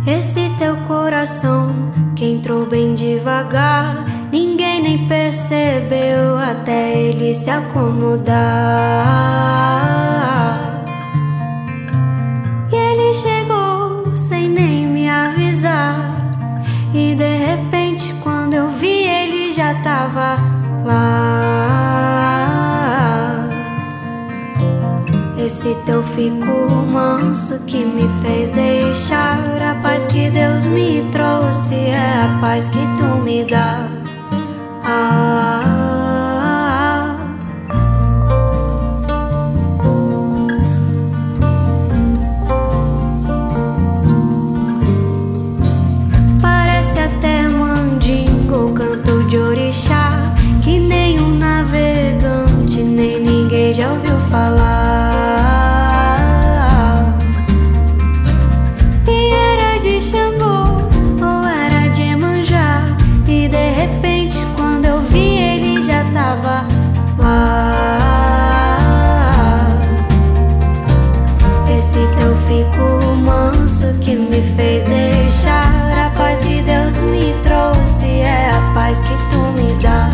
Esse teu coração que entrou bem devagar, ninguém nem percebeu até ele se acomodar. E ele chegou sem nem me avisar, e de repente quando eu vi ele já tava lá. Esse teu fico manso que me fez deixar a paz que Deus me trouxe, é a paz que tu me dá. Parece até mandingo ou canto de orixá, que nenhum navegante nem ninguém já ouviu falar. E era de Xangô ou era de Iemanjá, e de repente quando eu vi ele já tava lá. Esse teu fico manso que me fez deixar a paz que Deus me trouxe, é a paz que tu me dá.